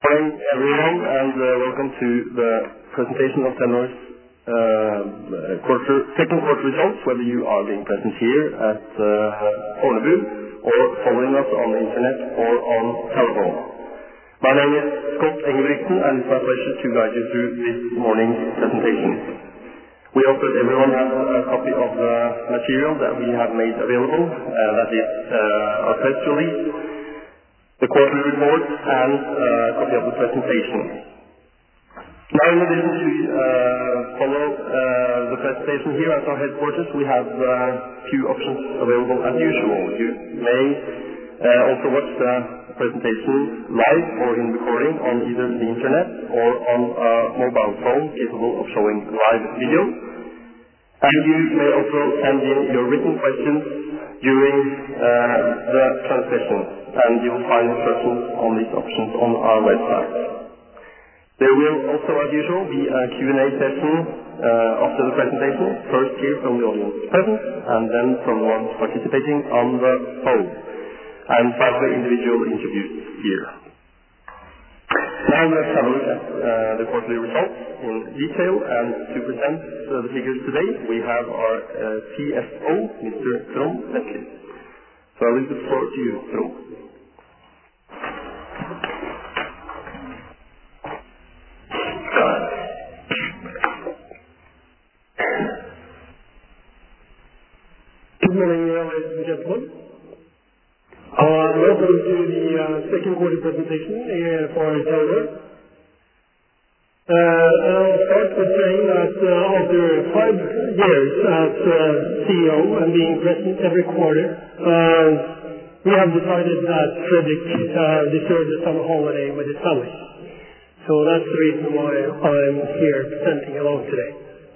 Morning, everyone, and welcome to the presentation of Telenor's second quarter results, whether you are being present here at Fornebu or following us on the internet or on telephone. My name is Scott Engebrigtsen, and it's my pleasure to guide you through this morning's presentation. We hope that everyone has a copy of the material that we have made available, that is our press release, the quarterly report, and a copy of the presentation. Now, in addition to follow the presentation here at our headquarters, we have a few options available as usual. You may also watch the presentation live or in recording on either the internet or on a mobile phone capable of showing live video. And you may also send in your written questions during the transmission, and you will find instructions on these options on our website. There will also, as usual, be a Q&A session after the presentation, first here from the audience present, and then from the ones participating on the phone, and finally individual interviews here. Now let's have a look at the quarterly results in detail, and to present the figures today, we have our CFO, Mr. Trond Westlie. So I leave the floor to you, Trond. Good morning, ladies and gentlemen. Welcome to the second quarter presentation for Telenor. I'll start with saying that after 5 years as CEO and being present every quarter, we have decided that Fredrik deserves a summer holiday with his family. So that's the reason why I'm here presenting along today.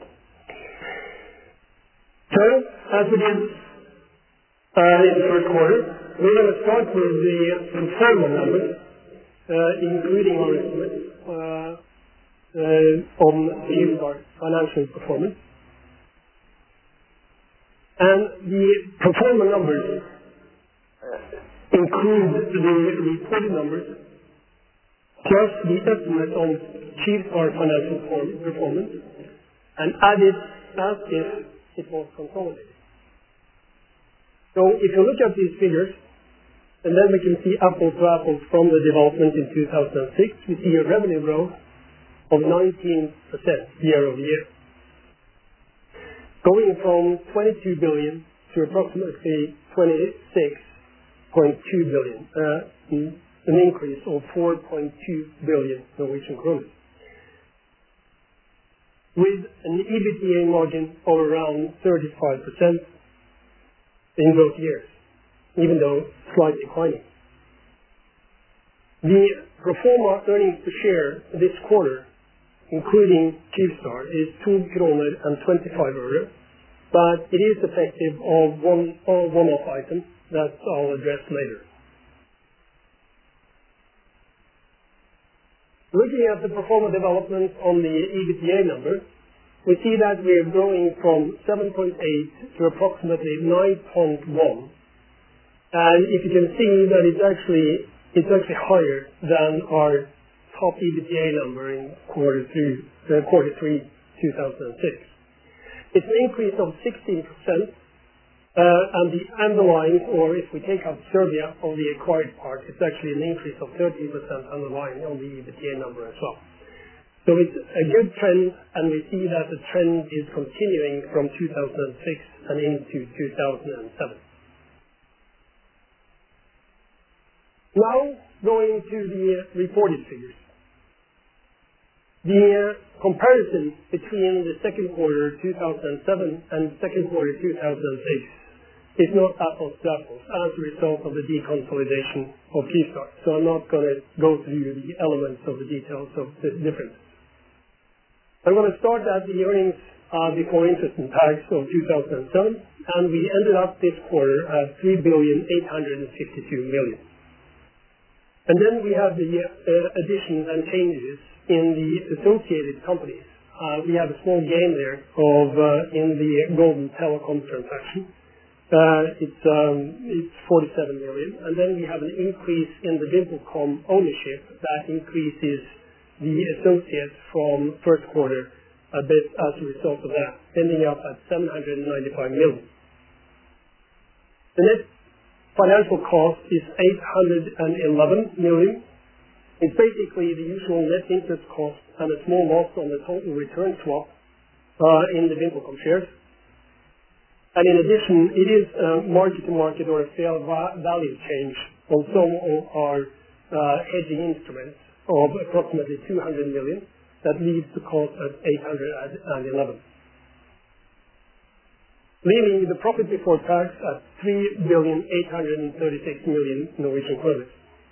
So, as we did in the first quarter, we're going to start with the pro numbers, including our estimates on Kyivstar financial performance. And the pro forma numbers include the reported numbers plus the estimate on Kyivstar financial performance and add it as if it was consolidated. So if you look at these figures, and then we can see apples to apples from the development in 2006, we see a revenue growth of 19% year-over-year. Going from 22 billion to approximately 26.2 billion, an increase of 4.2 billion Norwegian kroner. With an EBITDA margin of around 35% in both years, even though slightly declining. The pro forma earnings per share this quarter, including Kyivstar, is 2.25 kroner, but it is effective of one-off items that I'll address later. Looking at the pro forma development on the EBITDA number, we see that we are growing from 7.8 to approximately 9.1. And if you can see that it's actually higher than our top EBITDA number in quarter 3, 2006. It's an increase of 16%, and the underlying, or if we take out Serbia of the acquired part, it's actually an increase of 13% underlying on the EBITDA number as well. So it's a good trend, and we see that the trend is continuing from 2006 and into 2007. Now, going to the reported figures. The comparison between the second quarter 2007 and second quarter 2006 is not apples to apples as a result of the deconsolidation of Kyivstar. So I'm not going to go through the elements of the details of the difference. I'm going to start at the earnings before interest and tax of 2007, and we ended up this quarter at 3,852 million. And then we have the additions and changes in the associated companies. We have a small gain there in the Golden Telecom transaction, It's 47 million. And then we have an increase in the VimpelCom ownership that increases the associates from first quarter a bit as a result of that, ending up at 795 million. The net financial cost is 811 million. It's basically the usual net interest cost and a small loss on the total return swap in the VimpelCom shares. And in addition, it is a market-to-market or a fair value change on some of our hedging instruments of approximately 200 million that leaves the cost at 811. Leaving the profit before tax at 3,836 million Norwegian kroner.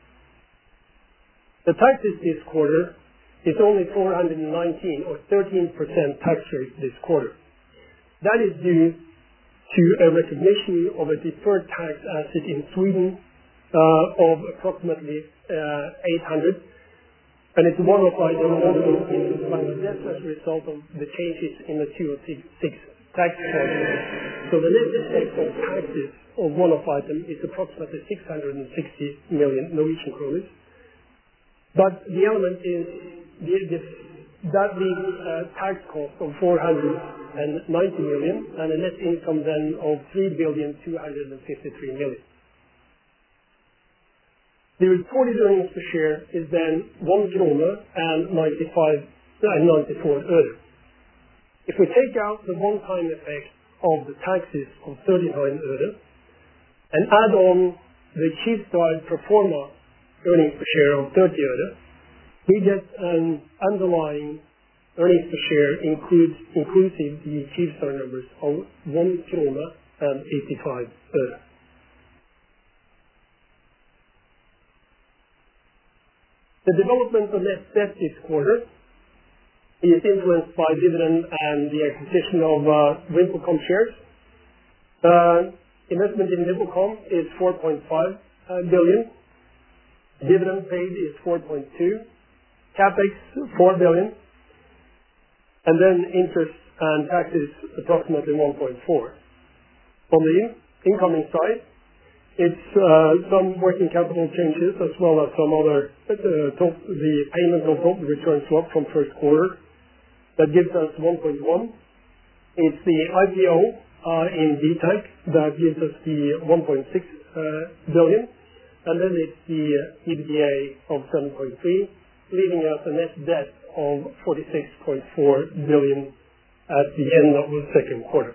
The taxes this quarter is only 419 or 13% tax rate this quarter. That is due to a recognition of a deferred tax asset in Sweden of approximately 800, and it's one of item also in Bangladesh as a result of the changes in the 206 tax code. So the net effect of taxes of one-off item is approximately 660 million Norwegian kroner. But the element is that leaves a tax cost of 490 million and a net income then of 3,253 million. The reported earnings per share is then 1 kroner and 94 øre. If we take out the one-time effect of the taxes of 39 øre and add on the Kyivstar pro forma earnings per share of 30 øre, we get an underlying earnings per share inclusive the Kyivstar numbers of 1 kroner and 85 øre. The development of net debt this quarter is influenced by dividend and the acquisition of VimpelCom shares. Investment in VimpelCom is 4.5 billion. Dividend paid is 4.2. Capex 4 billion. And then interest and taxes approximately 1.4. On the incoming side, it's some working capital changes as well as some other the payment of total return swap from first quarter. That gives us 1.1. It's the IPO in VTech that gives us the 1.6 billion. And then it's the EBITDA of 7.3, leaving us a net debt of 46.4 billion at the end of the second quarter.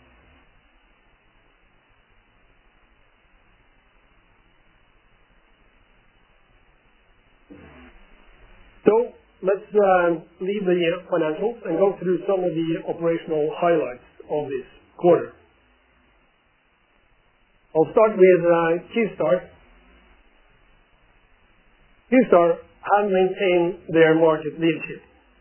So let's leave the financials and go through some of the operational highlights of this quarter. I'll start with Kyivstar. Kyivstar have maintained their market leadership.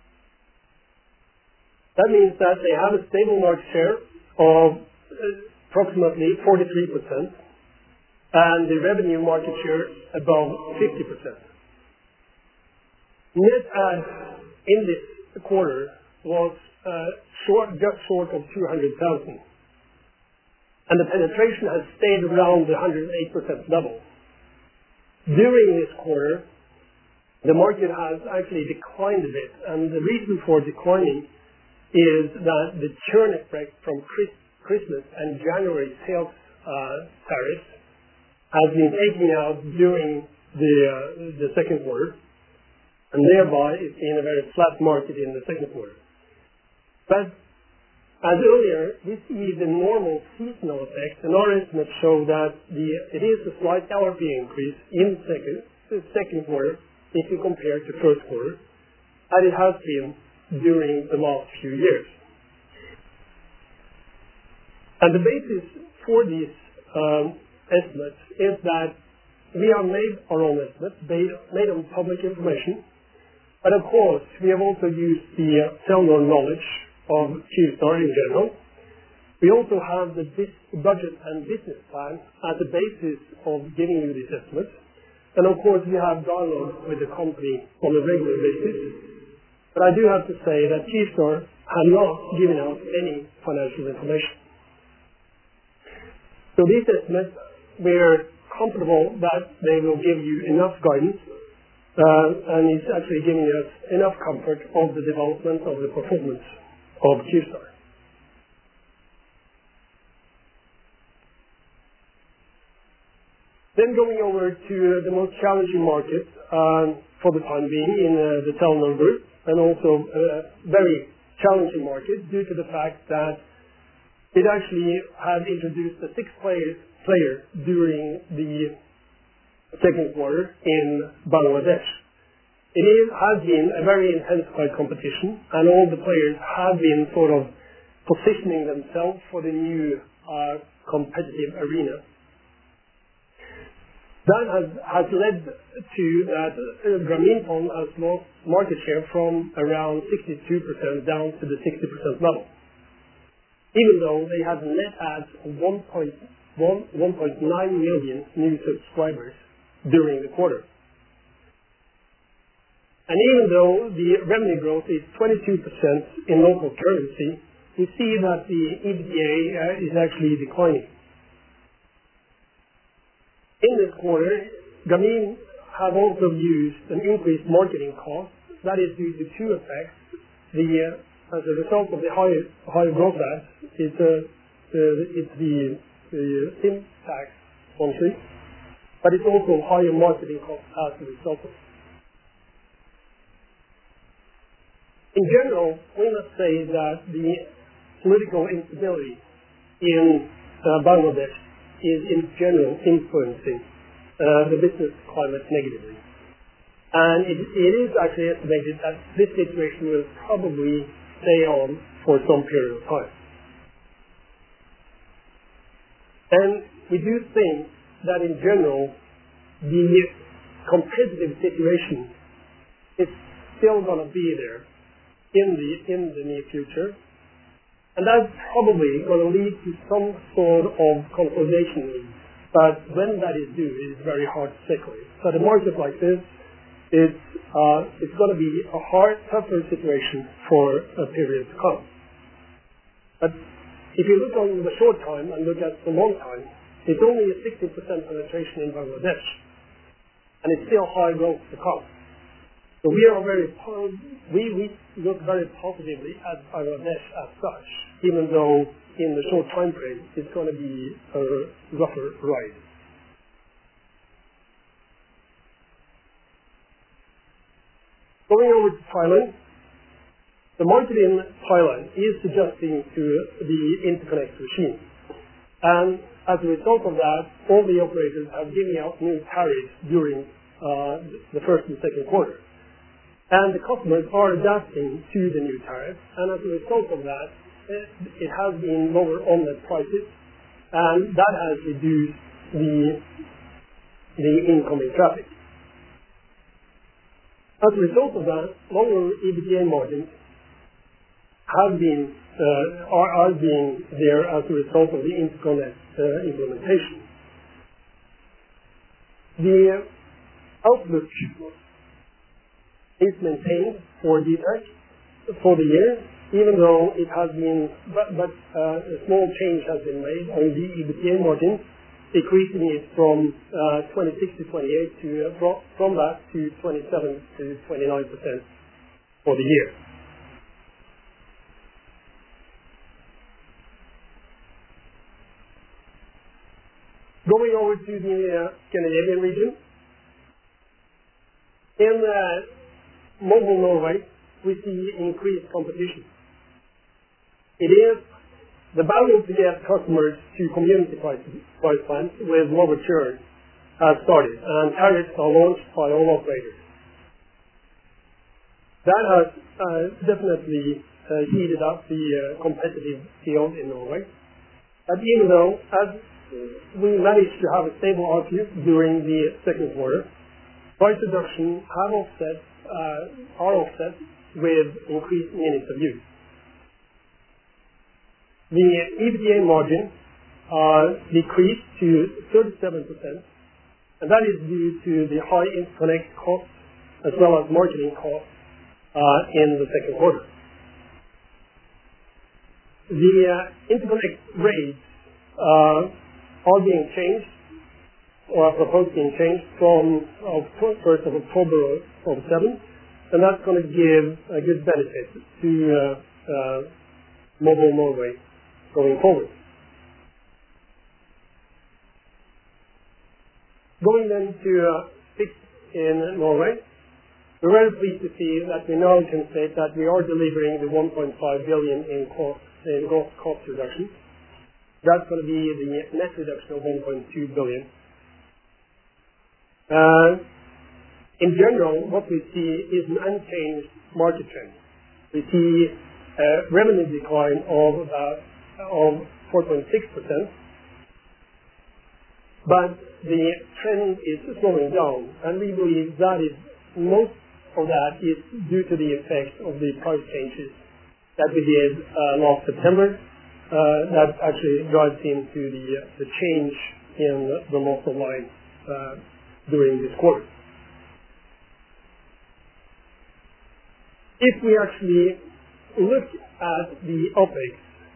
That means that they have a stable market share of approximately 43% and the revenue market share above 50%. Net add in this quarter was just short of 200,000. And the penetration has stayed around the 108% level. During this quarter, the market has actually declined a bit, and the reason for declining is that the churn effect from Christmas and January sales tariffs has been taken out during the second quarter, and thereby it's been a very flat market in the second quarter. But as earlier, we see the normal seasonal effect, and our estimates show that it is a slight LRP increase in the second quarter if you compare to first quarter, as it has been during the last few years. And the basis for these estimates is that we have made our own estimates, made on public information, but of course we have also used the Telenor knowledge of Kyivstar in general. We also have the budget and business plan as a basis of giving you these estimates. And of course we have dialogue with the company on a regular basis. But I do have to say that Kyivstar have not given out any financial information. So these estimates, we're comfortable that they will give you enough guidance, and it's actually giving us enough comfort of the development of the performance of Kyivstar. Then going over to the most challenging market for the time being in the Telenor Group, and also a very challenging market due to the fact that it actually had introduced a sixth player during the second quarter in Bangladesh. It has been a very intensified competition, and all the players have been sort of positioning themselves for the new competitive arena. That has led to that Grameenphone has lost market share from around 62% down to the 60% level, even though they had net adds of 1.9 million new subscribers during the quarter. And even though the revenue growth is 22% in local currency, we see that the EBITDA is actually declining. In this quarter, Grameen have also used an increased marketing cost. That is due to two effects. As a result of the higher growth ads, it's the SIM tax function, but it's also higher marketing costs as a result of it. In general, we must say that the political instability in Bangladesh is in general influencing the business climate negatively. And it is actually estimated that this situation will probably stay on for some period of time. And we do think that in general, the competitive situation is still going to be there in the near future. And that's probably going to lead to some sort of consolidation needs. But when that is due, it is very hard to speculate. But a market like this, it's going to be a tougher situation for a period to come. But if you look on the short time and look at the long time, it's only a 60% penetration in Bangladesh, and it's still high growth to come. So we look very positively at Bangladesh as such, even though in the short time frame it's going to be a rougher ride. Going over to Thailand, the market in Thailand is adjusting to the interconnect regime. And as a result of that, all the operators have given out new tariffs during the first and second quarter. And the customers are adapting to the new tariff, and as a result of that, it has been lower on-net prices, and that has reduced the incoming traffic. As a result of that, lower EBITDA margins are being there as a result of the interconnect implementation. The outlook is maintained for dtac for the year, even though it has been, but a small change has been made on the EBITDA margin, decreasing it from 26 to 28 to from that to 27 to 29% for the year. Going over to the Scandinavian region, in mobile Norway, we see increased competition. It is the battle to get customers to community price plans with lower churn has started, and tariffs are launched by all operators. That has definitely heated up the competitive field in Norway. But even though, as we managed to have a stable ARPU during the second quarter, price reduction are offset with increased minutes of use. The EBITDA margin decreased to 37%, and that is due to the high interconnect costs as well as marketing costs in the second quarter. The interconnect rates are being changed, or are proposed being changed from 1st of October of 7, and that's going to give a good benefit to Mobile Norway going forward. Going then to fixed in Norway, we're very pleased to see that we now can state that we are delivering the 1.5 billion in gross cost reduction. That's going to be the net reduction of 1.2 billion. In general, what we see is an unchanged market trend. We see a revenue decline of 4.6%, but the trend is slowing down, and we believe that is most of that is due to the effect of the price changes that we did last September. That actually drives into the change in the loss of line during this quarter. If we actually look at the OPEX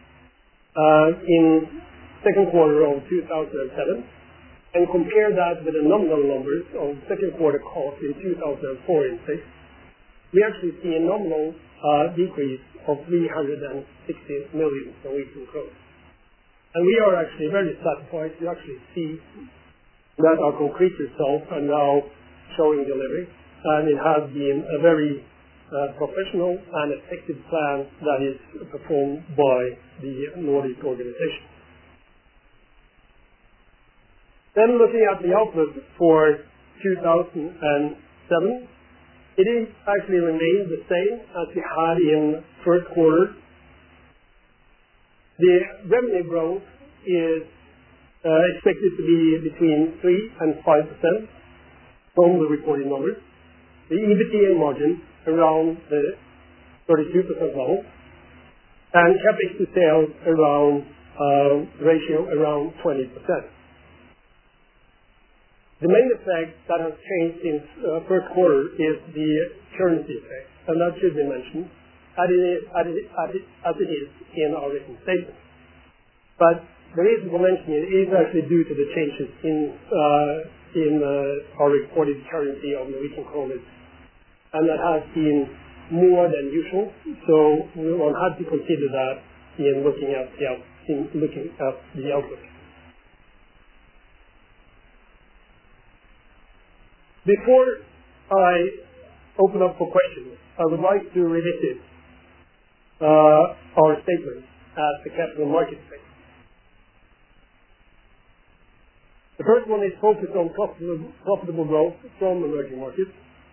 in second quarter of 2007 and compare that with the nominal numbers of second quarter cost in 2004 and 6, we actually see a nominal decrease of 360 million Norwegian kroner. And we are actually very satisfied to actually see that our concrete results are now showing delivery, and it has been a very professional and effective plan that is performed by the Nordic organization. Then looking at the outlook for 2007, it is actually remained the same as we had in first quarter. The revenue growth is expected to be between 3 and 5% from the reported numbers. The EBITDA margin around the 32% level, and CapEx to sales around ratio around 20%. The main effect that has changed since first quarter is the currency effect, and that should be mentioned as it is in our written statement. But the reason for mentioning it is actually due to the changes in our reported currency of Norwegian kroner, and that has been more than usual. So one had to consider that in looking at the outlook. Before I open up for questions, I would like to revisit our statement at the Capital Markets Day. The first one is focused on profitable growth from emerging markets.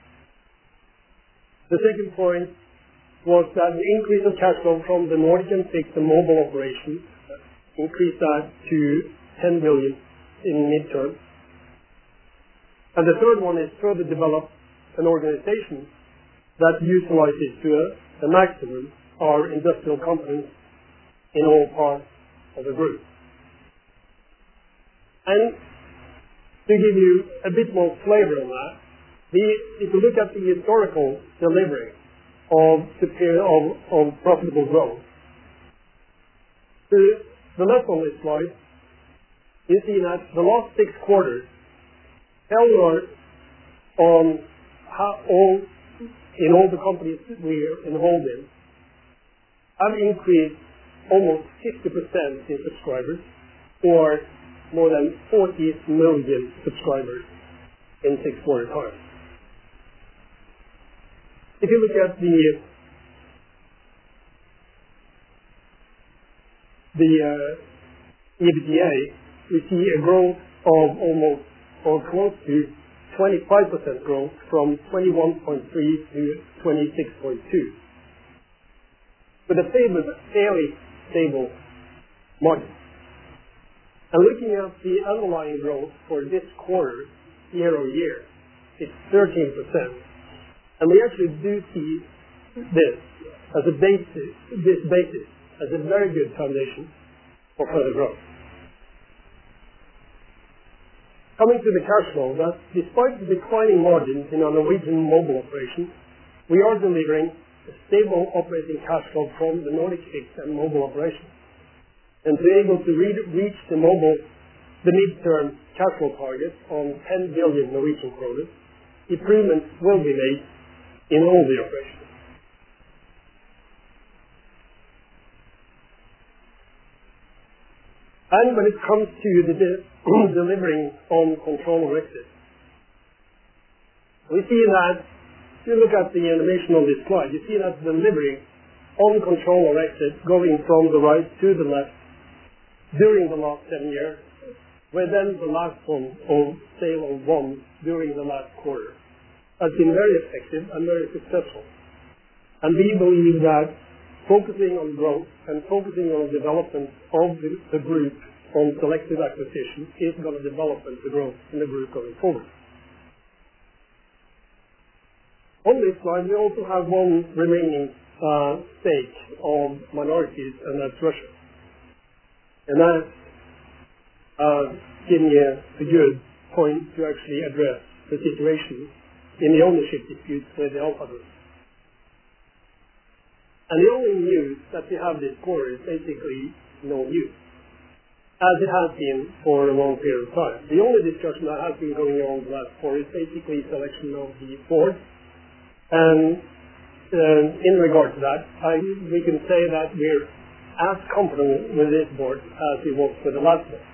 The second point was that the increase of cash flow from the Nordic and fixed and mobile operations increased that to 10 billion in midterm. And the third one is further develop an organization that utilizes to the maximum our industrial competence in all parts of the group. And to give you a bit more flavor on that, if you look at the historical delivery of profitable growth, the left on this slide, you see that the last 6 quarters tell on how in all the companies we are involved in have increased almost 50% in subscribers, or more than 40 million subscribers in 6 quarter time. If you look at the EBITDA, we see a growth of almost or close to 25% growth from 21.3 to 26.2, with a fairly stable margin. And looking at the underlying growth for this quarter, year over year, it's 13%. And we actually do see this as a basis as a very good foundation for further growth. Coming to the cash flow, that despite the declining margins in our Norwegian mobile operations, we are delivering a stable operating cash flow from the Nordic fixed and mobile operations. And to be able to reach the mobile the midterm cash flow target on 10 billion Norwegian kroner, improvements will be made in all the operations. And when it comes to the delivering on control of exit, we see that, if you look at the animation on this slide, you see that delivering on control of exit going from the right to the left during the last 7 years, where then the last one on sale of one during the last quarter has been very effective and very successful. And we believe that focusing on growth and focusing on development of the group on selective acquisitions is going to develop the growth in the group going forward. On this slide, we also have one remaining stake of minorities, and that's Russia. And that's giving you a good point to actually address the situation in the ownership disputes with the Alfa Group. And the only news that we have this quarter is basically no news, as it has been for a long period of time. The only discussion that has been going on the last quarter is basically selection of the board. And in regard to that, we can say that we're as comfortable with this board as we was with the last one.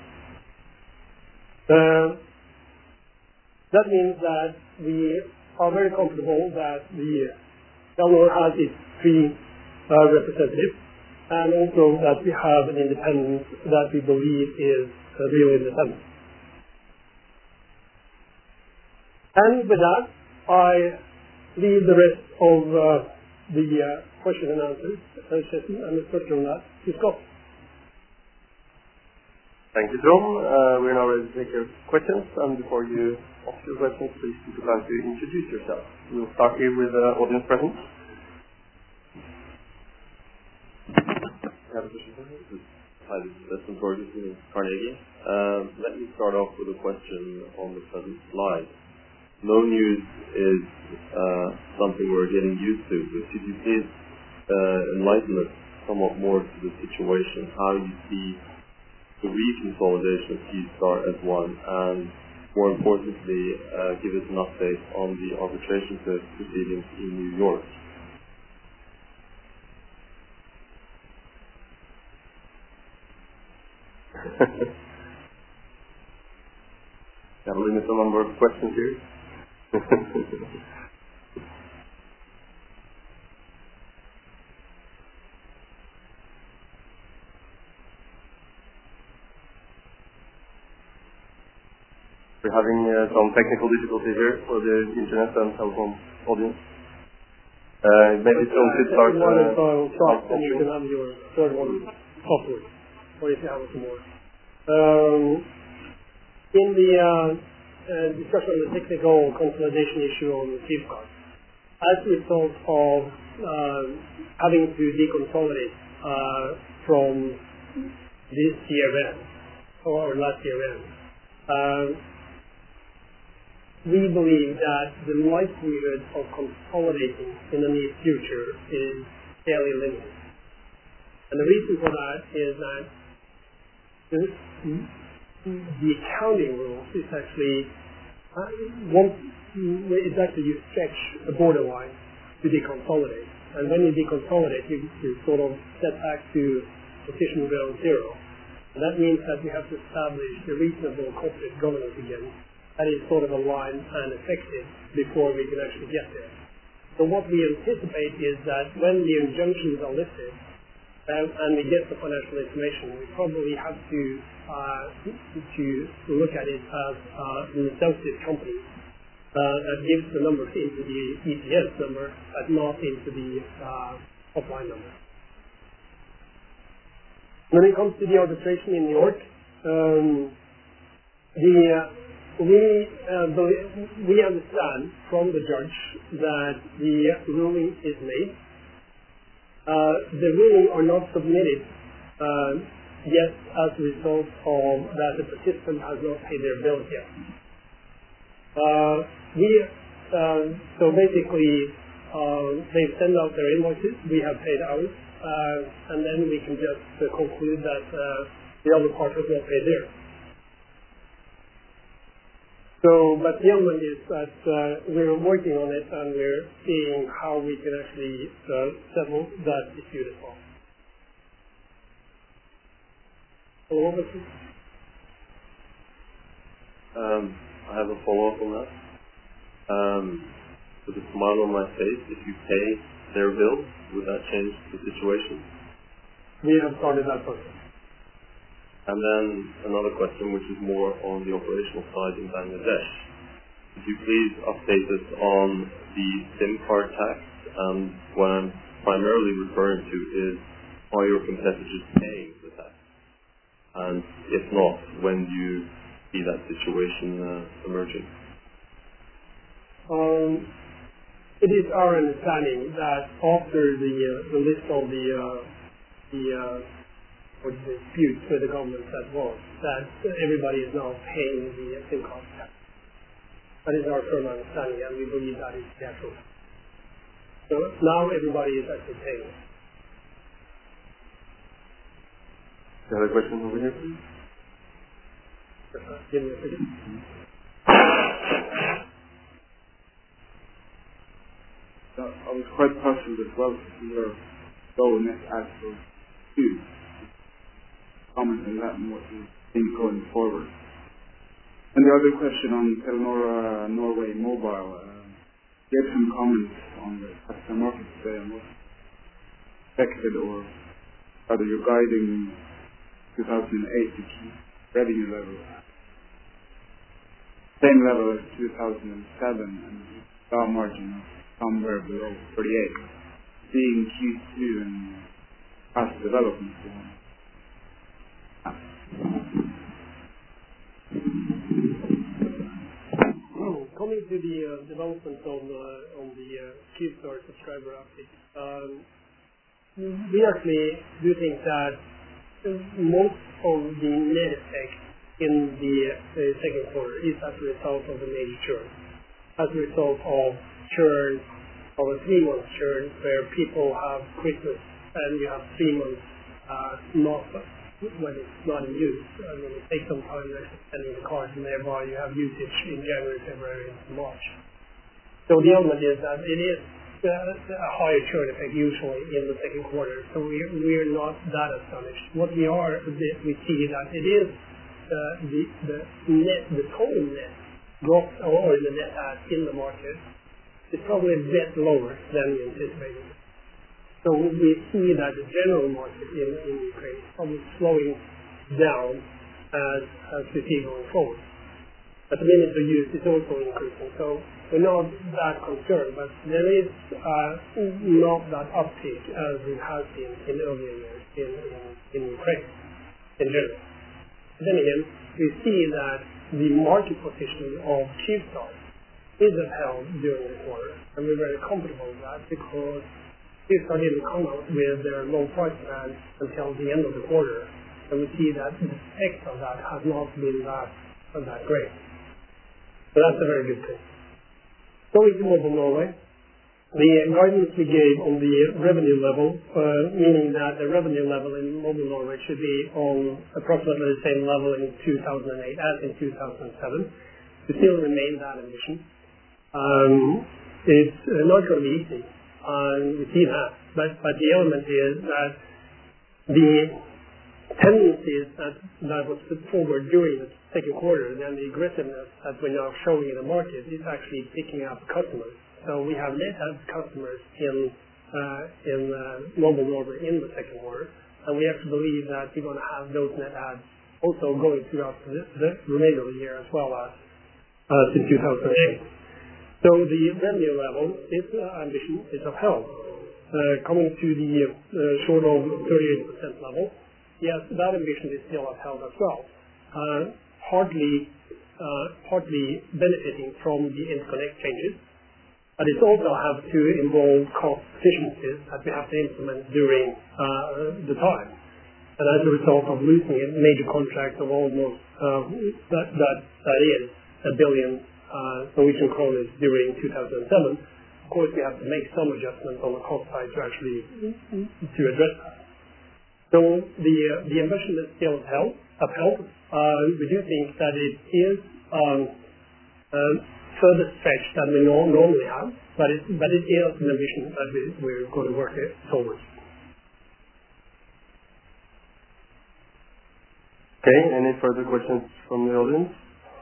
That means that we are very comfortable that the Telenor has its three representatives, and also that we have an independence that we believe is real independence. And with that, I leave the rest of the question and answers session and the structure on that to Scott. Thank you, Trond. We're now ready to take your questions, and before you ask your questions, please take the time to introduce yourself. We'll start here with the audience present. Hi, this is Espen Torgersen from Carnegie. Let me start off with a question on the present slide. No news is something we're getting used to, but could you please enlighten us somewhat more to the situation, how you see the reconsolidation of Kyivstar as one, and more importantly, give us an update on the arbitration proceedings in New York. Got to limit the number of questions here. We're having some technical difficulties here for the internet and telephone audience. Maybe Trond should start. And you can have your third one afterwards, or if you have some more. In the discussion of the technical consolidation issue on the Kyivstar, as a result of having to deconsolidate from this year end, or last year end, we believe that the likelihood of consolidating in the near future is fairly limited. And the reason for that is that the accounting rules is actually you stretch the borderline to deconsolidate. And when you deconsolidate, you sort of set back to position ground zero. And that means that we have to establish a reasonable corporate governance again that is sort of aligned and effective before we can actually get there. So what we anticipate is that when the injunctions are lifted, and we get the financial information, we probably have to look at it as an associate company that gives the numbers into the EPS number, but not into the top line number. When it comes to the arbitration in New York, we understand from the judge that the ruling is made. The ruling are not submitted yet as a result of that the participant has not paid their bills yet. So basically, they send out their invoices, we have paid ours, and then we can just conclude that the other part has not paid theirs. But the element is that we're working on it and we're seeing how we can actually settle that dispute as well. Follow-up, please? I have a follow-up on that. With a smile on my face, if you pay their bill, would that change the situation? We have started that process. And then another question, which is more on the operational side in Bangladesh. Could you please update us on the SIM card tax? And what I'm primarily referring to is, are your competitors paying the tax? And if not, when do you see that situation emerging? It is our understanding that after the list of the disputes with the government that everybody is now paying the SIM card tax. That is our firm understanding, and we believe that is the actual. So now everybody is actually paying it. Another question over here, please? Give me a second. I was quite puzzled as well to see your low net adds for Q. Comment on that and what you think going forward. And the other question on Telenor Norway Mobile, you have some comments on the capital markets today and what's expected, or rather you're guiding 2008 to keep revenue level at same level as 2007 and EBITDA margin somewhere below 38. Seeing Q2 and past developments. Coming to the development on the Kyivstar subscriber update, we actually do think that most of the net effect in the second quarter is as a result of the major churn, as a result of churn, of a 3-month churn where people have Christmas and you have 3 months not when it's not in use. I mean, it takes some time extending the cards, and thereby you have usage in January, February, and March. So the element is that it is a higher churn effect usually in the second quarter. So we're not that astonished. What we are a bit, we see that it is the total net drop or the net add in the market is probably a bit lower than we anticipated. So we see that the general market in Ukraine is probably slowing down as we see going forward. But the minutes of use is also increasing. So we're not that concerned, but there is not that uptick as it has been in earlier years in Ukraine in general. Then again, we see that the market position of Kyivstar is upheld during the quarter, and we're very comfortable with that because Kyivstar didn't come out with their low price plan until the end of the quarter, and we see that the effect of that has not been that great. So that's a very good thing. Going to Mobile Norway, the guidance we gave on the revenue level, meaning that the revenue level in Mobile Norway should be on approximately the same level in 2008 as in 2007. We still remain that ambition. It's not going to be easy. We see that, but the element is that the tendencies that was put forward during the second quarter, and the aggressiveness that we're now showing in the market is actually picking up customers. So we have net add customers in Mobile Norway in the second quarter, and we actually believe that we're going to have those net adds also going throughout the remainder of the year as well as in 2008. So the revenue level, this ambition is upheld. Coming to the short of 38% level, yes, that ambition is still upheld as well. Partly benefiting from the interconnect changes, but it also has to involve cost efficiencies that we have to implement during the time. And as a result of losing a major contract of almost that is 1 billion Norwegian kroner during 2007, of course we have to make some adjustments on the cost side to actually to address that. So the ambition is still upheld. We do think that it is further stretch than we normally have, but it is an ambition that we're going to work towards. Okay, any further questions from the audience?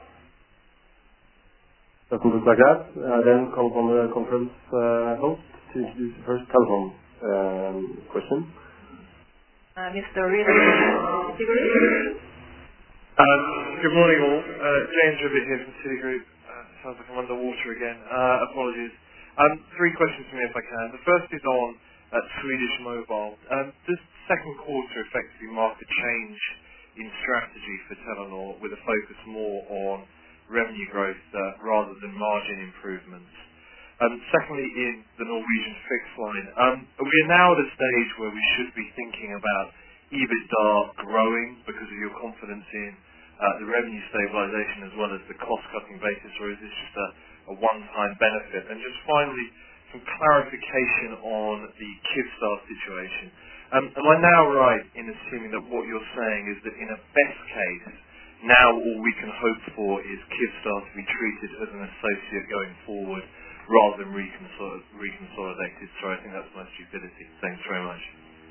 Doesn't look like that. Then call upon the conference host to introduce the first telephone question. Mr. Ridley, Citigroup. Good morning all. James Ribbett here from Citigroup. Sounds like I'm underwater again. Apologies. 3 questions for me if I can. The first is on Swedish Mobile. Does second quarter effectively mark a change in strategy for Telenor with a focus more on revenue growth rather than margin improvements? Secondly, in the Norwegian fixed line, we are now at a stage where we should be thinking about EBITDA growing because of your confidence in the revenue stabilization as well as the cost-cutting basis, or is this just a one-time benefit? And just finally, some clarification on the Kyivstar situation. Am I now right in assuming that what you're saying is that in a best case, now all we can hope for is Kyivstar to be treated as an associate going forward rather than reconsolidated? Sorry, I think that's my stupidity. Thanks very much.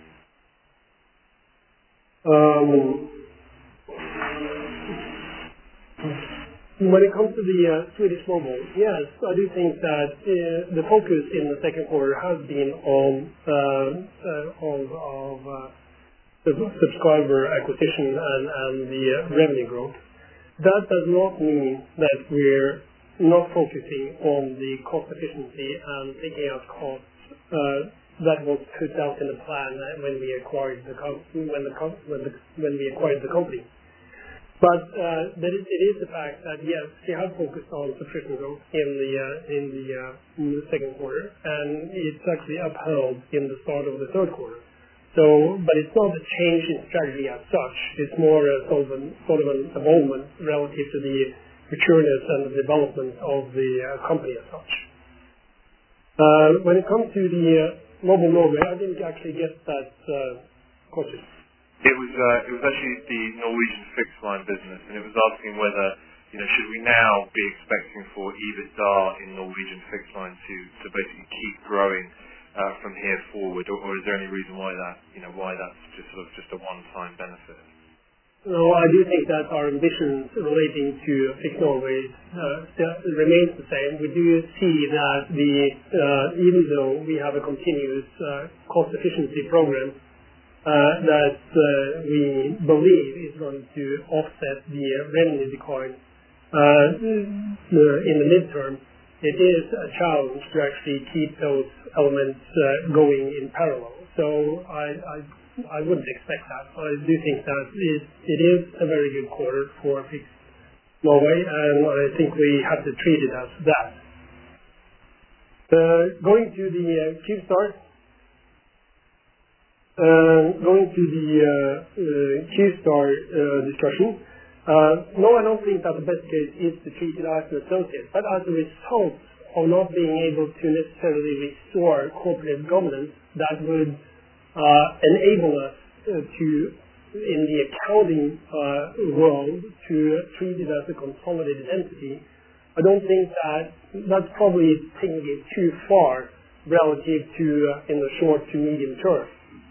When it comes to the Swedish Mobile, yes, I do think that the focus in the second quarter has been on the subscriber acquisition and the revenue growth. That does not mean that we're not focusing on the cost efficiency and taking out costs that was put out in the plan when we acquired the company. But it is the fact that yes, we have focused on subscription growth in the second quarter, and it's actually upheld in the start of the third quarter. So, but it's not a change in strategy as such. It's more sort of an evolvement relative to the matureness and the development of the company as such. When it comes to the Mobile Norway, I didn't actually get that question. It was actually the Norwegian fixed line business, and it was asking whether, should we now be expecting for EBITDA in Norwegian fixed line to basically keep growing from here forward, or is there any reason why that's just a one-time benefit? No, I do think that our ambitions relating to fixed Norway remains the same. We do see that even though we have a continuous cost efficiency program that we believe is going to offset the revenue decline in the midterm, it is a challenge to actually keep those elements going in parallel. So I wouldn't expect that. I do think that it is a very good quarter for fixed Norway, and I think we have to treat it as that. Going to the Kyivstar discussion. No, I don't think that the best case is to treat it as an associate, but as a result of not being able to necessarily restore corporate governance, that would enable us to, in the accounting world, to treat it as a consolidated entity. I don't think that's probably taking it too far relative to in the short to medium term.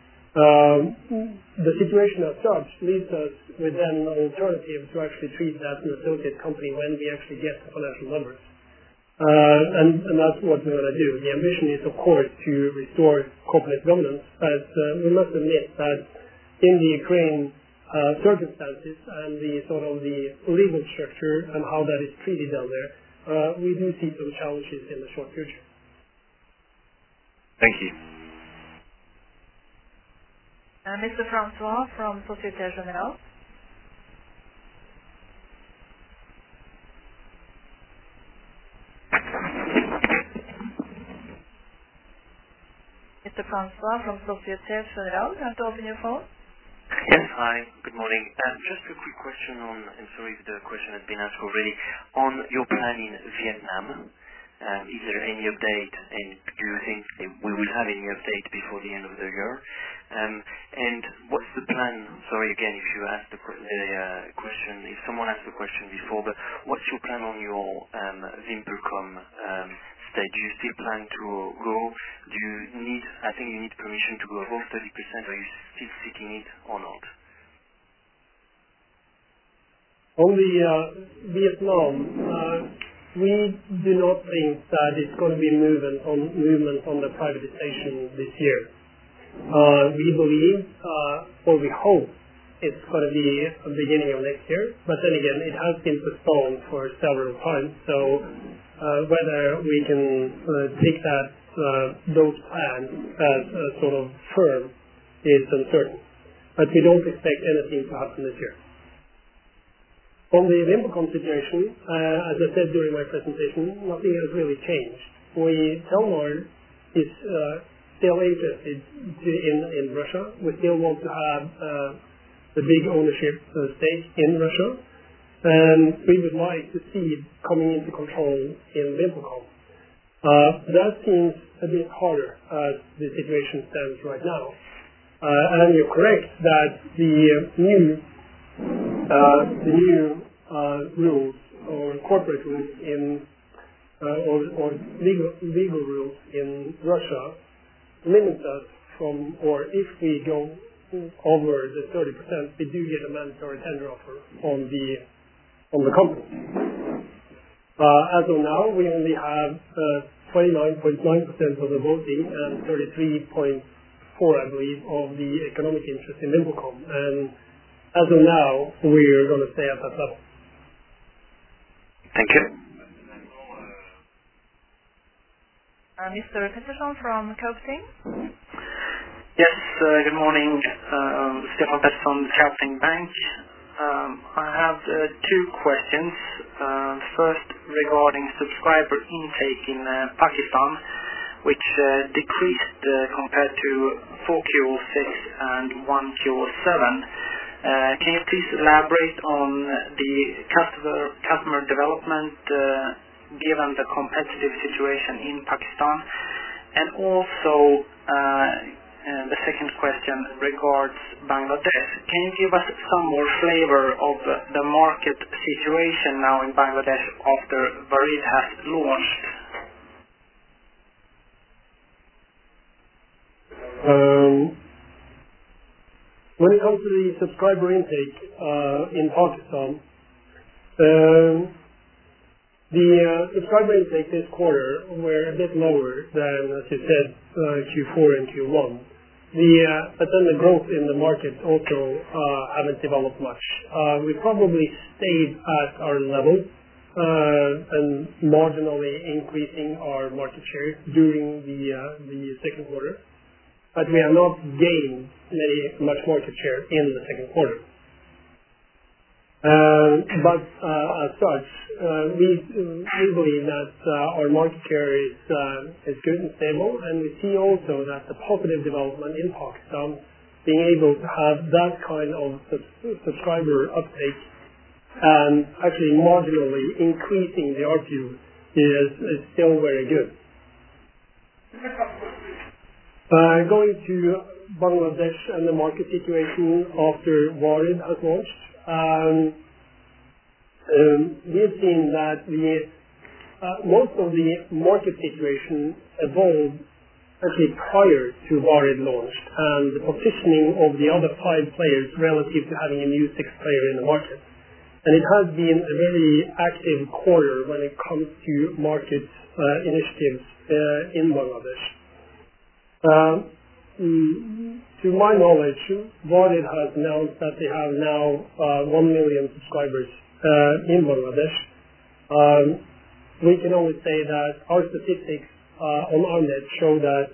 The situation as such leaves us with then an alternative to actually treat it as an associate company when we actually get the financial numbers. And that's what we're going to do. The ambition is, of course, to restore corporate governance, but we must admit that in the Ukraine circumstances and the sort of the legal structure and how that is treated down there, we do see some challenges in the short future. Thank you. Mr. Francois from Société Générale. Mr. Francois from Société Générale, you have to open your phone. Yes, hi, good morning. Just a quick question on, and sorry if the question has been asked already, on your plan in Vietnam. Is there any update, and do you think we will have any update before the end of the year? And what's the plan? Sorry again if you asked the question, if someone asked the question before, but what's your plan on your VimpelCom stage? Do you still plan to go? Do you need, I think you need permission to go above 30%, are you still seeking it or not? On the Vietnam, we do not think that it's going to be movement on the privatization this year. We believe, or we hope, it's going to be the beginning of next year. But then again, it has been postponed for several times. So whether we can take those plans as sort of firm is uncertain. But we don't expect anything to happen this year. On the VimpelCom situation, as I said during my presentation, nothing has really changed. Telenor is still interested in Russia. We still want to have the big ownership stake in Russia, and we would like to see it coming into control in VimpelCom. That seems a bit harder as the situation stands right now. And you're correct that the new rules or corporate rules or legal rules in Russia limit us from, or if we go over the 30%, we do get a mandatory tender offer on the company. As of now, we only have 29.9% of the voting and 33.4%, I believe, of the economic interest in VimpelCom. And as of now, we're going to stay at that level. Thank you. Mr. Pettersson from Copenhagen. Yes, good morning. Stefan Pettersson, Copenhagen Bank. I have two questions. First, regarding subscriber intake in Pakistan, which decreased compared to 4Q06 and 1Q07. Can you please elaborate on the customer development given the competitive situation in Pakistan? And also, the second question regards Bangladesh. Can you give us some more flavor of the market situation now in Bangladesh after Warid has launched? When it comes to the subscriber intake in Pakistan, the subscriber intake this quarter were a bit lower than, as you said, Q4 and Q1. But then the growth in the market also haven't developed much. We probably stayed at our level and marginally increasing our market share during the second quarter. But we have not gained much market share in the second quarter. But as such, we believe that our market share is good and stable, and we see also that the positive development in Pakistan, being able to have that kind of subscriber uptake and actually marginally increasing the ARPU is still very good. Going to Bangladesh and the market situation after Warid has launched, we have seen that most of the market situation evolved actually prior to Warid launched, and the positioning of the other 5 players relative to having a new 6th player in the market. And it has been a very active quarter when it comes to market initiatives in Bangladesh. To my knowledge, Warid has announced that they have now 1 million subscribers in Bangladesh. We can only say that our statistics on our net show that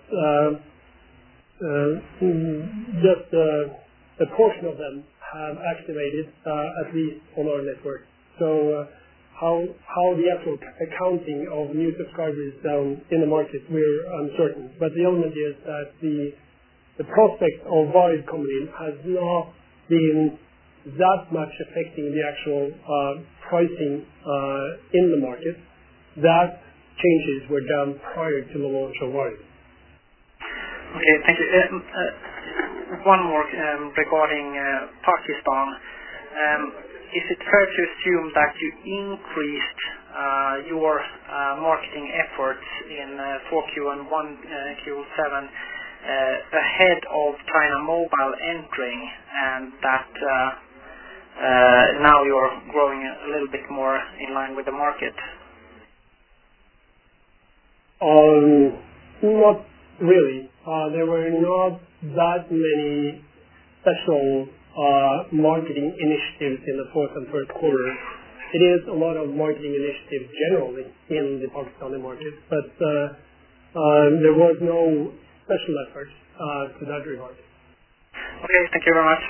just a portion of them have activated, at least on our network. So how the actual accounting of new subscribers down in the market, we're uncertain. But the element is that the prospect of Warid coming in has not been that much affecting the actual pricing in the market. That changes were done prior to the launch of Vario. Okay, thank you. One more regarding Pakistan. Is it fair to assume that you increased your marketing efforts in 4Q and 1Q7 ahead of China Mobile entering, and that now you're growing a little bit more in line with the market? Not really. There were not that many special marketing initiatives in the fourth and first quarter. It is a lot of marketing initiatives generally in the Pakistani market, but there was no special effort to that regard. Okay, thank you very much.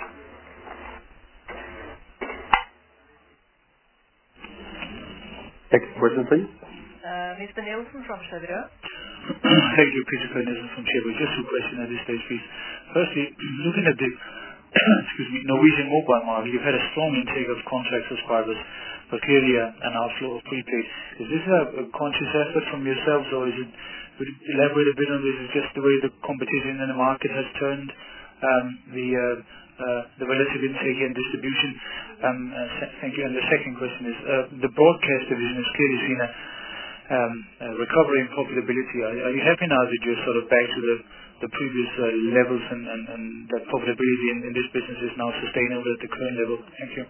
Next question, please. Mr. Nielsen from Cheuvreux. Thank you, Peter Nielsen from Cheuvreux. Just two questions at this stage, please. Firstly, looking at the Norwegian mobile market, you've had a strong intake of contract subscribers, but clearly an outflow of prepaid. Is this a conscious effort from yourselves, or would you elaborate a bit on this? Is it just the way the competition in the market has turned the relative intake and distribution? Thank you. And the second question is, the broadcast division has clearly seen a recovery in profitability. Are you happy now that you're sort of back to the previous levels and that profitability in this business is now sustainable at the current level? Thank you.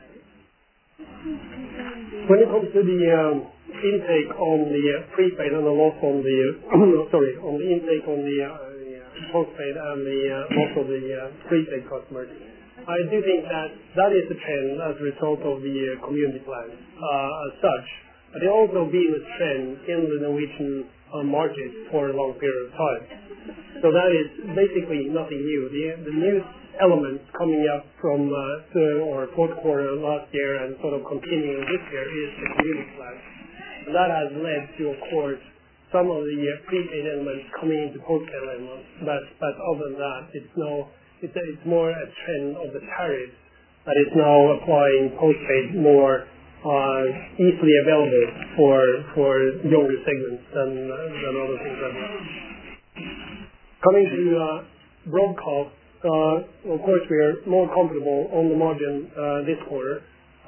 When it comes to the intake on the prepaid and the loss on the on the intake on the postpaid and the loss of the prepaid customers, I do think that is a trend as a result of the community plan as such. But it also been a trend in the Norwegian market for a long period of time. So that is basically nothing new. The new element coming up from fourth quarter last year and sort of continuing this year is the community plan. And that has led to, of course, some of the prepaid elements coming into postpaid elements. But other than that, it's more a trend of the tariffs that is now applying postpaid more easily available for younger segments than other things like that. Coming to broadcast, of course we are more comfortable on the margin this quarter,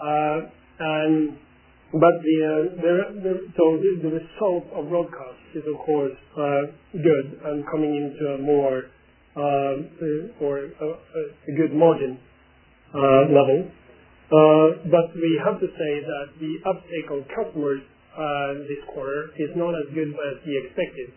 but the result of broadcast is of course good and coming into a more or a good margin level. But we have to say that the uptake of customers this quarter is not as good as we expected.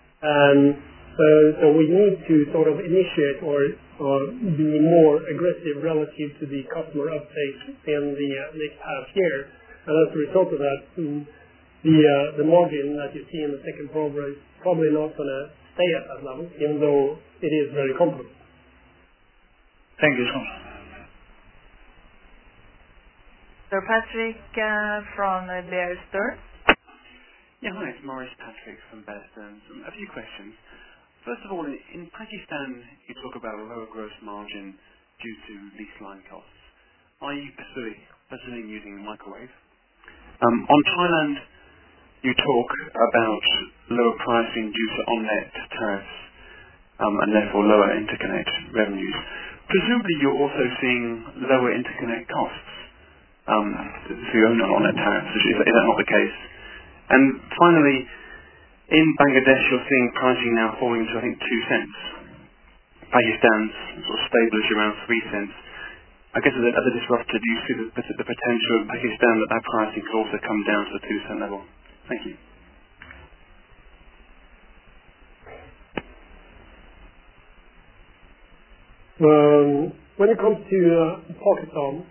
So we need to sort of initiate or be more aggressive relative to the customer uptake in the next half year. And as a result of that, the margin that you see in the second quarter is probably not going to stay at that level, even though it is very comfortable. Thank you so much. Sir Patrick from Bear Stearns. Yeah, hi, it's Maurice Patrick from Bear Stearns. A few questions. First of all, in Pakistan, you talk about a lower gross margin due to lease line costs. Are you pursuing using microwave? On Thailand, you talk about lower pricing due to on-net tariffs and therefore lower interconnect revenues. Presumably, you're also seeing lower interconnect costs. So you own on-net tariffs. Is that not the case? And finally, in Bangladesh, you're seeing pricing now falling to, I think, 2 cents. Pakistan's sort of stable around 3 cents. I guess as a disruptor, do you see the potential in Pakistan that pricing could also come down to the 2 cent level? Thank you. When it comes to Pakistan,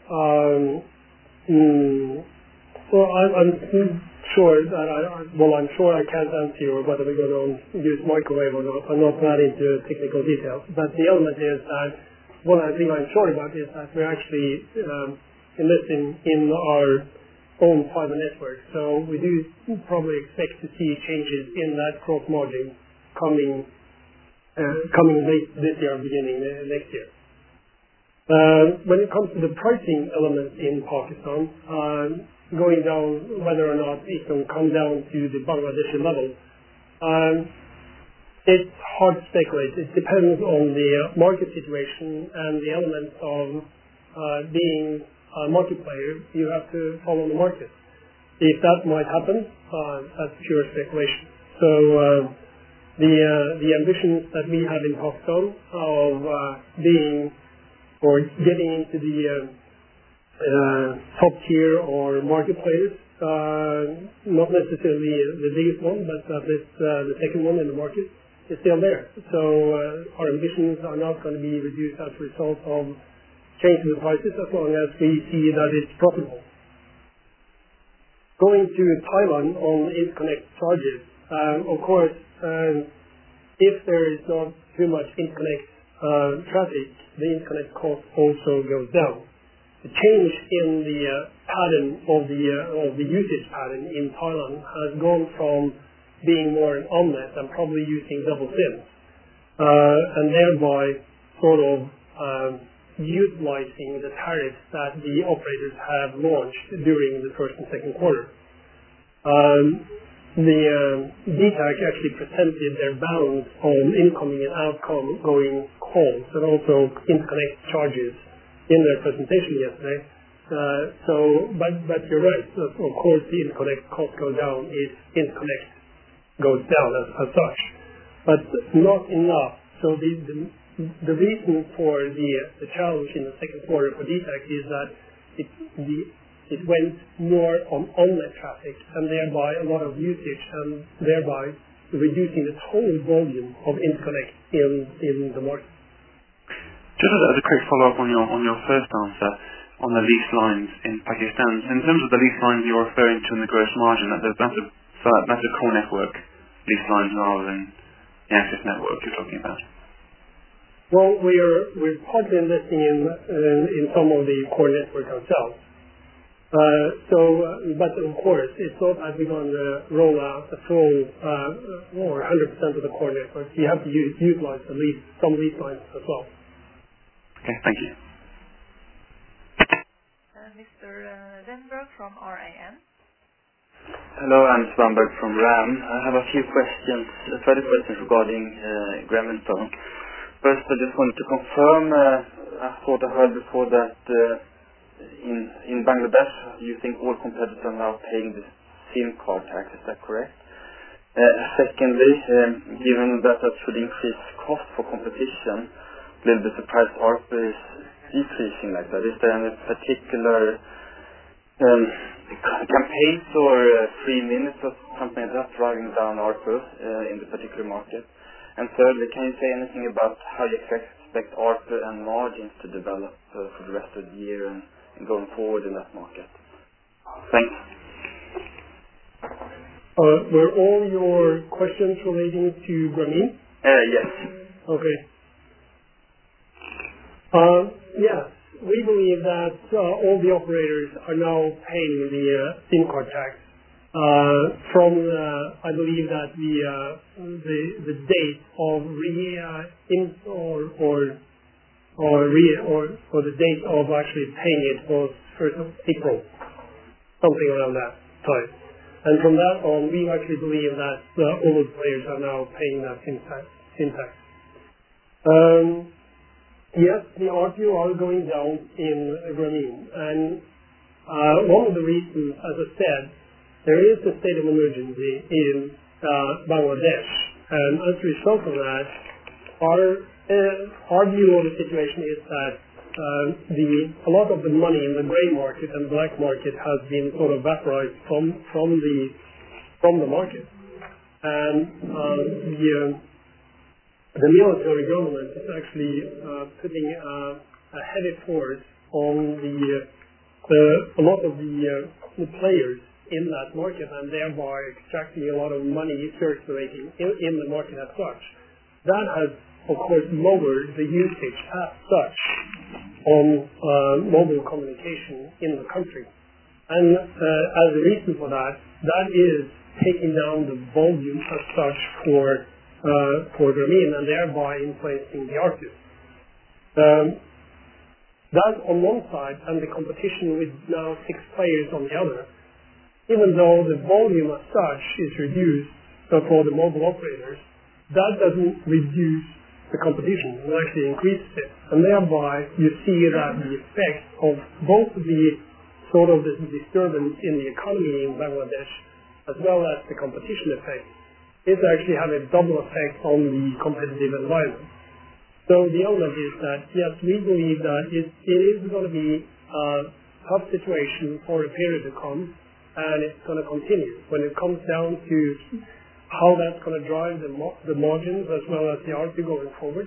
well, I'm sure that I'm sure I can't answer you whether we're going to use microwave or not. I'm not that into technical details. But the element is that one thing I'm sure about is that we're actually investing in our own fiber network. So we do probably expect to see changes in that gross margin coming late this year, beginning next year. When it comes to the pricing element in Pakistan, going down, whether or not it will come down to the Bangladeshi level, it's hard to speculate. It depends on the market situation and the elements of being a market player. You have to follow the market. If that might happen, that's pure speculation. So the ambitions that we have in Pakistan of being or getting into the top tier or market players, not necessarily the biggest one, but at least the second one in the market, is still there. So our ambitions are not going to be reduced as a result of changing the prices as long as we see that it's profitable. Going to Thailand on interconnect charges, of course, if there is not too much interconnect traffic, the interconnect cost also goes down. The change in the pattern of the usage pattern in Thailand has gone from being more an omelette and probably using double SIMs, and thereby sort of utilizing the tariffs that the operators have launched during the first and second quarter. The DTAC actually presented their balance on incoming and outgoing calls and also interconnect charges in their presentation yesterday. But you're right. Of course, the interconnect cost goes down if interconnect goes down as such, but not enough. So the reason for the challenge in the second quarter for DTAC is that it went more on omelette traffic and thereby a lot of usage and thereby reducing the total volume of interconnect in the market. Just as a quick follow-up on your first answer on the lease lines in Pakistan. In terms of the lease lines you're referring to in the gross margin, that's a core network lease lines rather than the access network you're talking about. Well, we're partly investing in some of the core network ourselves. But of course, it's not that we're going to roll out the full or 100% of the core network. You have to utilize some lease lines as well. Okay, thank you. Mr. Svanberg from RAM. Hello, I'm Svanberg from RAM. I have a few questions, further questions regarding Grameenphone. First, I just wanted to confirm, I thought I heard before that in Bangladesh, you think all competitors are now paying the SIM card tax. Is that correct? Secondly, given that should increase cost for competition, a little bit surprised ARPU is decreasing like that. Is there any particular campaigns or free minutes or something like that driving down ARPU in the particular market? And thirdly, can you say anything about how you expect ARPU and margins to develop for the rest of the year and going forward in that market? Thanks. Were all your questions relating to Grameen? Yes. Okay. Yes, we believe that all the operators are now paying the SIM card tax. I believe that the date of the date of actually paying it was 1st of April, something around that time. And from that on, we actually believe that all the players are now paying that SIM tax. Yes, the ARPU are going down in Grameen, and one of the reasons, as I said, there is a state of emergency in Bangladesh, and as a result of that, our view of the situation is that a lot of the money in the grey market and black market has been sort of vaporized from the market, and the military government is actually putting a heavy force on a lot of the players in that market, and thereby extracting a lot of money circulating in the market as such. That has, of course, lowered the usage as such on mobile communication in the country. And as a reason for that is taking down the volume as such for Grameen and thereby inflating the ARPU. That on one side, and the competition with now 6 players on the other, even though the volume as such is reduced for the mobile operators, that doesn't reduce the competition, it actually increases it. And thereby you see that the effect of both the sort of the disturbance in the economy in Bangladesh as well as the competition effect is actually have a double effect on the competitive environment. So the element is that, yes, we believe that it is going to be a tough situation for a period to come, and it's going to continue. When it comes down to how that's going to drive the margins as well as the ARPU going forward,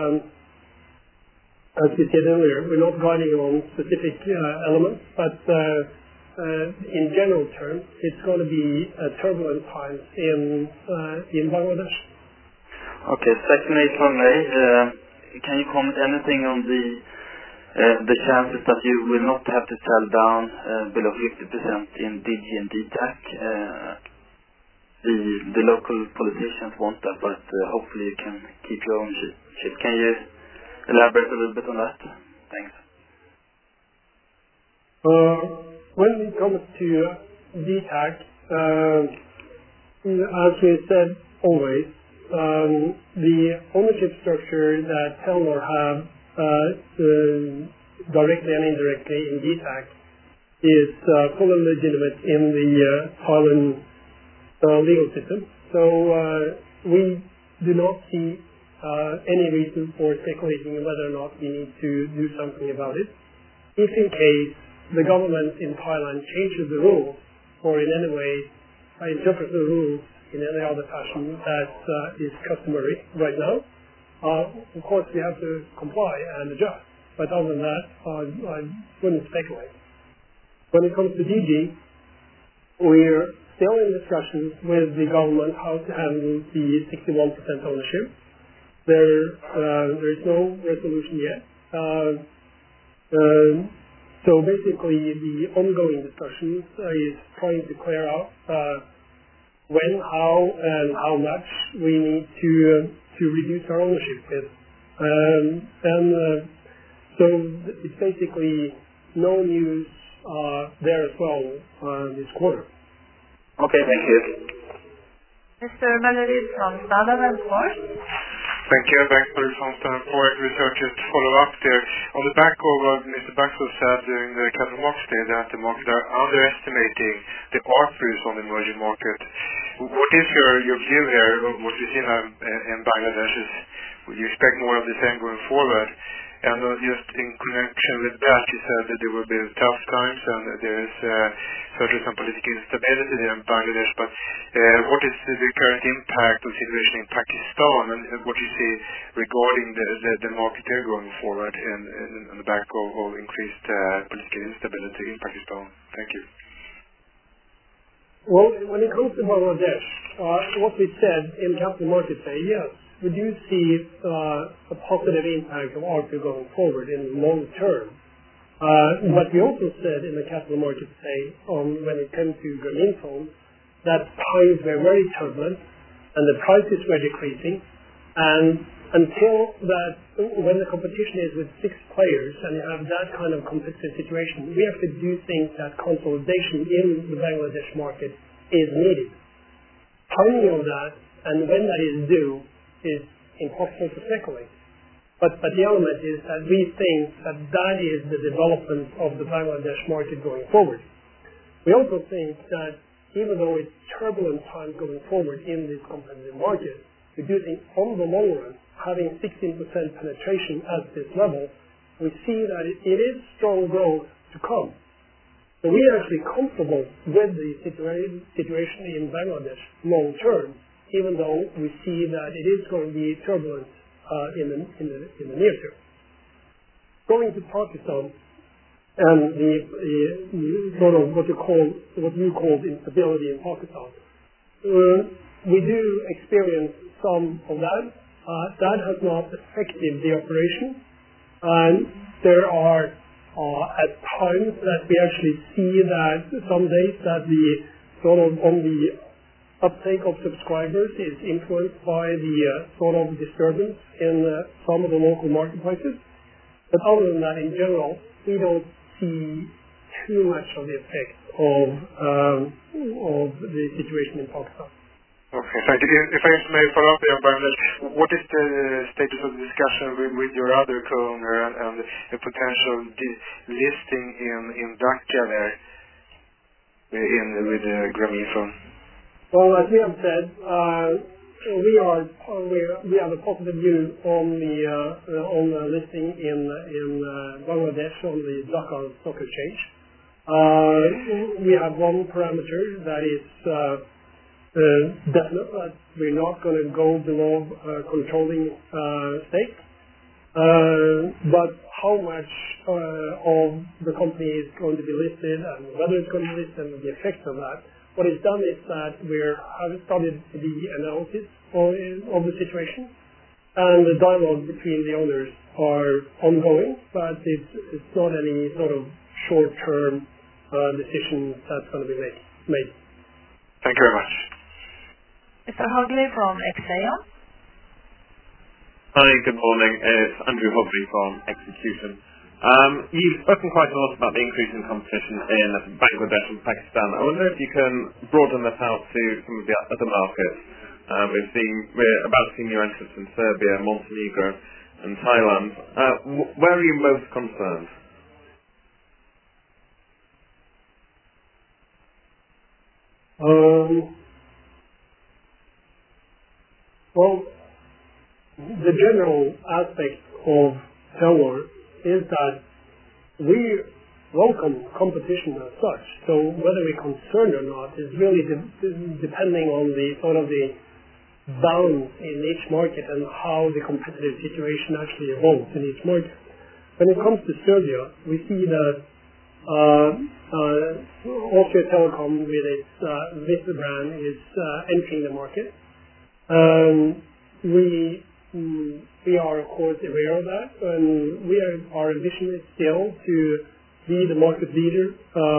as we said earlier, we're not guiding on specific elements, but in general terms, it's going to be turbulent times in Bangladesh. Okay, secondly, if I may, can you comment anything on the chances that you will not have to sell down below 50% in Digi and dtac? The local politicians want that, but hopefully you can keep your ownership. Can you elaborate a little bit on that? Thanks. When it comes to dtac, as we said always, the ownership structure that Telenor have directly and indirectly in dtac is fully legitimate in the Thailand legal system. So we do not see any reason for speculating whether or not we need to do something about it. If in case the government in Thailand changes the rules or in any way interpret the rules in any other fashion that is customary right now, of course we have to comply and adjust. But other than that, I wouldn't speculate. When it comes to Digi, we're still in discussions with the government how to handle the 61% ownership. There is no resolution yet. So basically the ongoing discussions is trying to clear out when, how, and how much we need to reduce our ownership with. So it's basically no news there as well this quarter. Okay, thank you. Mr. Mellerid from Standard & Poor's. Thank you. Thanks for from Standard & Poor's Research. Just to follow up there, on the back of what Mr. Baxter said during the Capital Markets Day that the market are underestimating the ARPUs on the emerging market. What is your view here of what you see now in Bangladesh? Would you expect more of the same going forward? And just in connection with that, you said that there will be tough times and there is certainly some political instability there in Bangladesh, but what is the current impact of the situation in Pakistan and what you see regarding the market there going forward on the back of increased political instability in Pakistan? Thank you. Well, when it comes to Bangladesh, what we said in Capital Markets Day, yes, we do see a positive impact of ARPU going forward in the long term. But we also said in the Capital Markets Day when it came to Grameenphone that times were very turbulent and the prices were decreasing, and until that, when the competition is with 6 players and you have that kind of competitive situation, we actually do think that consolidation in the Bangladesh market is needed. Timing of that and when that is due is impossible to speculate. But the element is that we think that is the development of the Bangladesh market going forward. We also think that even though it's turbulent times going forward in this competitive market, we do think on the long run, having 16% penetration at this level, we see that it is strong growth to come. So we are actually comfortable with the situation in Bangladesh long term, even though we see that it is going to be turbulent in the near term. Going to Pakistan and the sort of what you called instability in Pakistan, we do experience some of that. That has not affected the operation, and there are at times that we actually see that some days that the sort of on the uptake of subscribers is influenced by the sort of disturbance in some of the local marketplaces. But other than that, in general, we don't see too much of the effect of the situation in Pakistan. Okay, thank you. If I may follow up there, Bernard, what is the status of the discussion with your other co-owner and the potential listing in Dhaka there with Grameenphone? Well, as we have said, we have a positive view on the listing in Bangladesh on the Dhaka Stock Exchange. We have one parameter that is definite, that we're not going to go below controlling stake. But how much of the company is going to be listed and whether it's going to be listed and the effect of that. What it's done is that we have started the analysis of the situation, and the dialogue between the owners are ongoing, but it's not any sort of short-term decision that's going to be made. Thank you very much. Mr. Hogley from Exeon. Hi, good morning. It's Andrew Hogley from Execution. You've spoken quite a lot about the increase in competition in Bangladesh and Pakistan. I wonder if you can broaden that out to some of the other markets. We're about to see new entrants in Serbia, Montenegro and Thailand. Where are you most concerned? Well, the general aspect of Telenor is that we welcome competition as such. So whether we're concerned or not is really depending on the sort of the balance in each market and how the competitive situation actually evolves in each market. When it comes to Serbia, we see that Austria Telecom with its Vista brand is entering the market. We are of course aware of that, and our ambition is still to be the market leader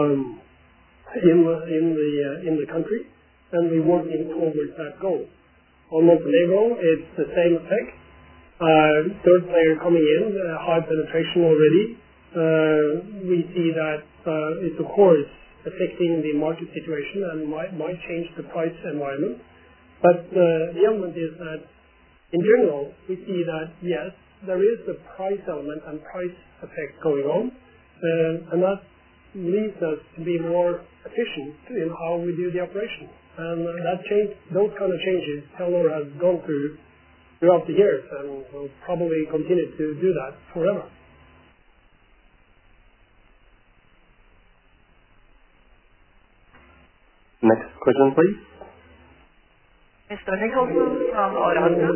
in the country, and we're working towards that goal. On Montenegro, it's the same effect. Third player coming in, high penetration already. We see that it's of course affecting the market situation and might change the price environment. But the element is that in general, we see that yes, there is a price element and price effect going on, and that leads us to be more efficient in how we do the operation. And those kind of changes, Telenor has gone through throughout the years, and will probably continue to do that forever. Next question, please. Mr. Nicholson from Oilhunter.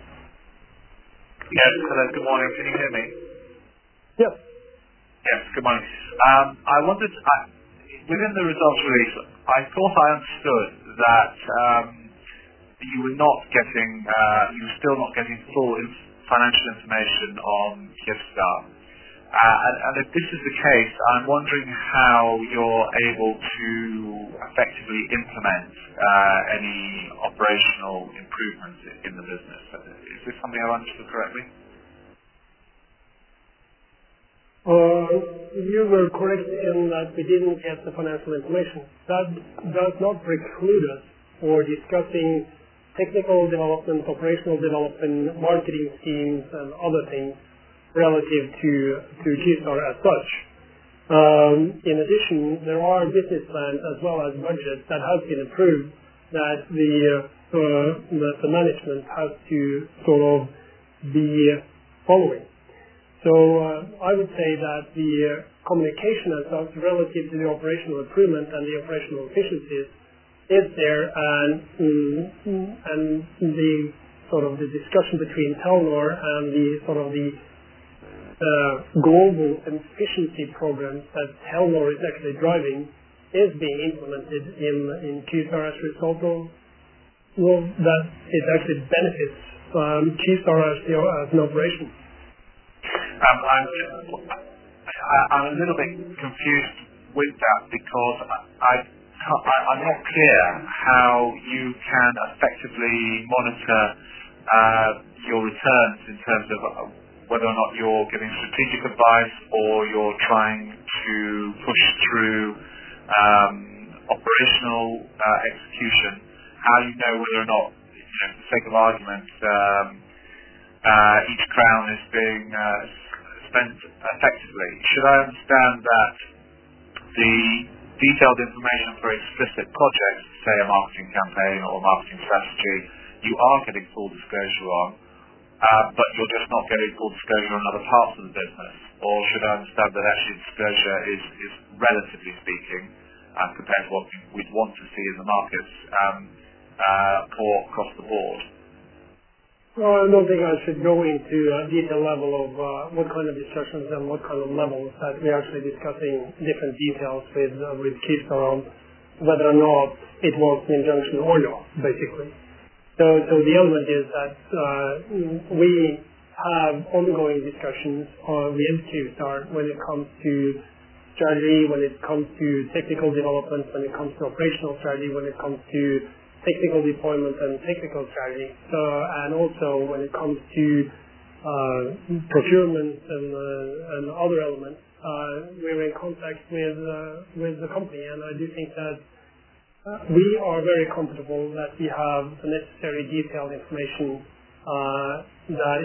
Yes, hello, good morning. Can you hear me? Yes. Yes, good morning. I wondered, within the results release, I thought I understood that you were still not getting full financial information on Kyivstar. And if this is the case, I'm wondering how you're able to effectively implement any operational improvements in the business. Is this something I've understood correctly? You were correct in that we didn't get the financial information. That does not preclude us for discussing technical development, operational development, marketing schemes, and other things relative to Kyivstar as such. In addition, there are business plans as well as budgets that have been approved that the management has to sort of be following. So I would say that the communication as such relative to the operational improvement and the operational efficiencies is there, and the sort of the discussion between Telenor and the sort of the global efficiency programs that Telenor is actually driving is being implemented in Kyivstar as a result of that it actually benefits Kyivstar as an operation. I'm a little bit confused with that because I'm not clear how you can effectively monitor your returns in terms of whether or not you're giving strategic advice or you're trying to to push through operational execution, how you know whether or not, for the sake of argument, each crown is being spent effectively. Should I understand that the detailed information for explicit projects, say a marketing campaign or a marketing strategy, you are getting full disclosure on, but you're just not getting full disclosure on other parts of the business? Or should I understand that actually disclosure is relatively speaking, compared to what we'd want to see in the markets, poor across the board? Well, I don't think I should go into a detailed level of what kind of discussions and what kind of levels that we're actually discussing different details with Kyivstar on whether or not it wants an injunction or not, basically. So the element is that we have ongoing discussions with Kyivstar when it comes to strategy, when it comes to technical development, when it comes to operational strategy, when it comes to technical deployment and technical strategy, and also when it comes to procurement and other elements. We're in contact with the company, and I do think that we are very comfortable that we have the necessary detailed information that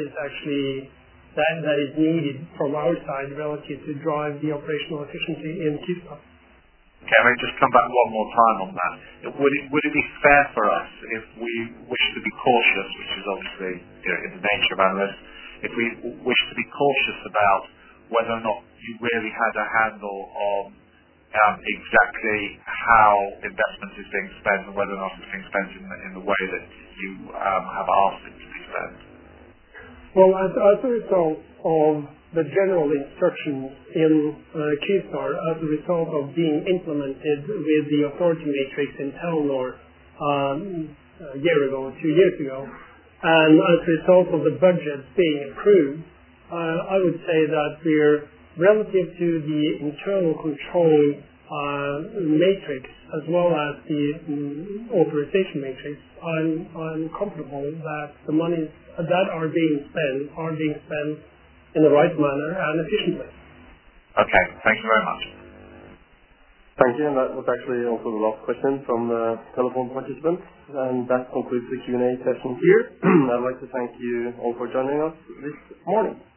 is needed from our side relative to drive the operational efficiency in Kyivstar. Okay, I may just come back one more time on that. Would it be fair for us if we wish to be cautious, which is obviously in the nature of analysts, if we wish to be cautious about whether or not you really had a handle on exactly how investment is being spent and whether or not it's being spent in the way that you have asked it to be spent? Well, as a result of the general instructions in Kyivstar, as a result of being implemented with the authority matrix in Telenor a year ago, 2 years ago, and as a result of the budget being approved, I would say that we're, relative to the internal control matrix as well as the authorization matrix, I'm comfortable that the monies that are being spent in the right manner and efficiently. Okay, thank you very much. Thank you, and that was actually also the last question from the telephone participants, and that concludes the Q&A session here. I'd like to thank you all for joining us this morning.